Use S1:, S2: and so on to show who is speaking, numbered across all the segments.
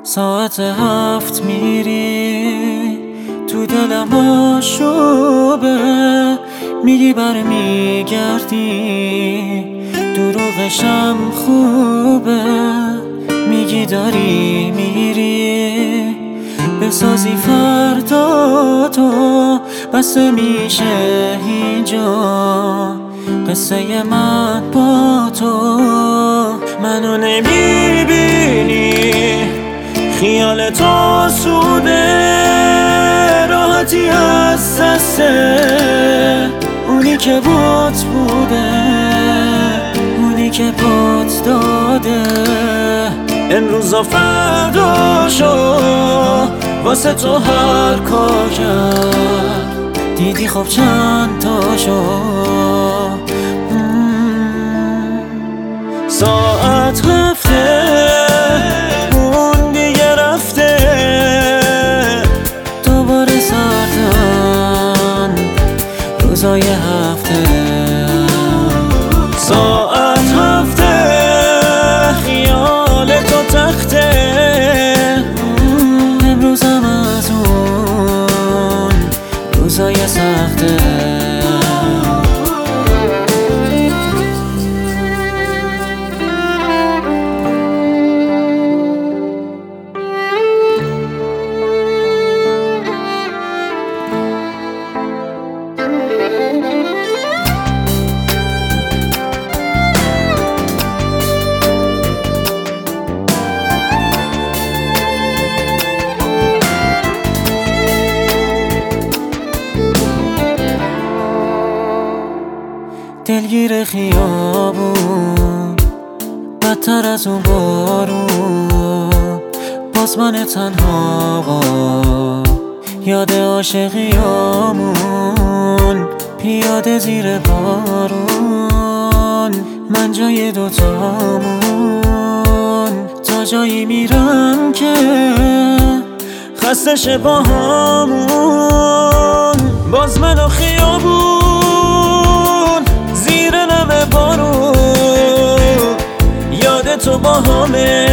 S1: ساعت 7 میری تو دلم آشوبه، میگی برمیگردی دروغشم خوبه، میگی داری میری بسازی فردا تو، بسه میشه اینجا قصه من با تو. منو نمیبینی خیال تو سوده، راحتی از دسته اونی که بات بوده، اونی که بات داده. امروز و فرداشو واسه تو هر کار کرد، دیدی خب چند تاشو. ساعت رفته اون دیگه رفته، دوباره سردن روزای هفته. ساعت رفته خیال تو تخته، امروزم از اون روزای سخته. دلگیر خیابون بدتر از اون بارون، باز من تنها یاد عاشقیامون، پیاده زیر بارون من جای دوتامون. تا جایی میرم که خسته شه باهامون، باز من و خیابون زیر نم بارون. یاد تو با همه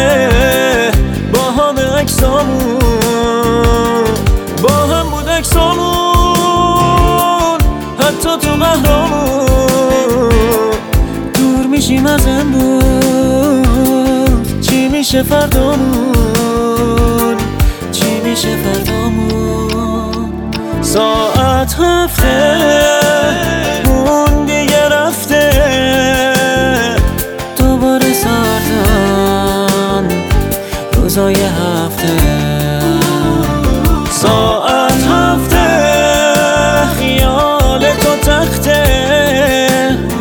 S1: عکسامون، با هم بود عکسامون حتی تو قهرامون. دور میشیم از امروز، چی میشه فردامون، چی میشه فردامون. ساعت هفته اون دیگه رفته، دوباره سردن روزای هفته. ساعت هفته خیال تو تخته،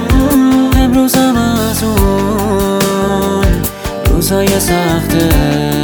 S1: امروزم از اون روزای سخته.